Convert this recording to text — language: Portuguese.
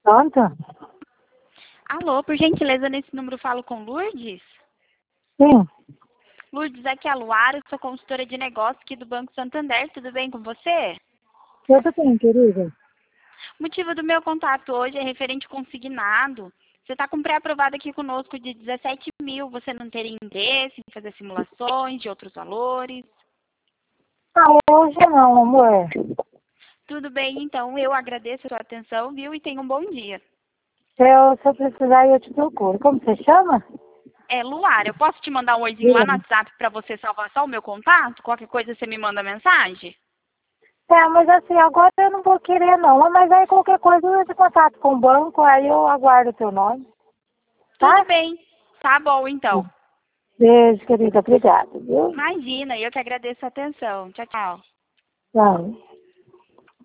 Pronto? Alô, por gentileza, nesse número falo com Lourdes? Sim. Lourdes, aqui é a Luara, sou consultora de negócios aqui do Banco Santander, tudo bem com você? Tudo bem, querida. O motivo do meu contato hoje é referente consignado. Você está com pré-aprovado aqui conosco de 17 mil, você não teria interesse em fazer simulações de outros valores? Ah, hoje não, amor. Tudo bem, então, eu agradeço a sua atenção, viu? E tenha um bom dia. Se eu precisar, eu te procuro. Como você chama? É, Luara, eu posso te mandar um oizinho lá no Sim. WhatsApp para você salvar só o meu contato? Qualquer coisa você me manda mensagem? Mas assim, agora eu não vou querer não. Mas aí qualquer coisa eu entro em contato com o banco, aí eu aguardo o teu nome. Tudo Tá? bem. Tá bom, então. Beijo, querida. Obrigada, viu? Imagina, eu que agradeço a atenção. Tchau, tchau. Tchau.